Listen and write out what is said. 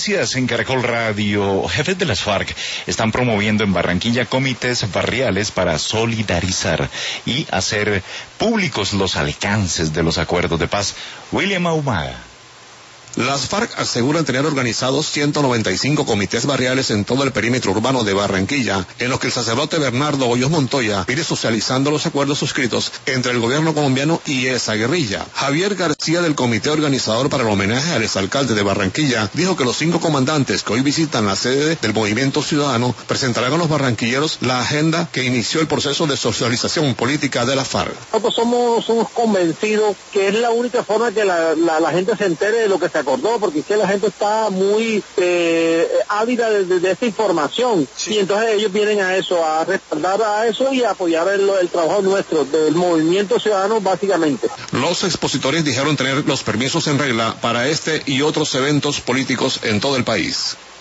Noticias en Caracol Radio. Jefes de las FARC están promoviendo en Barranquilla comités barriales para solidarizar y hacer públicos los alcances de los acuerdos de paz. William Ahumada. Las FARC aseguran tener organizados 195 comités barriales en todo el perímetro urbano de Barranquilla, en los que el sacerdote Bernardo Hoyos Montoya pide socializando los acuerdos suscritos entre el gobierno colombiano y esa guerrilla. Javier García, del comité organizador para el homenaje al exalcalde de Barranquilla, dijo que los 5 comandantes que hoy visitan la sede del Movimiento Ciudadano presentarán a los barranquilleros la agenda que inició el proceso de socialización política de la FARC. Nosotros somos convencidos que es la única forma que la gente se entere de lo que se acordó, porque es que la gente está muy ávida de esta información, sí. Y entonces ellos vienen a eso, a respaldar a eso y a apoyar el trabajo nuestro, del Movimiento Ciudadano básicamente. Los expositores dijeron tener los permisos en regla para este y otros eventos políticos en todo el país.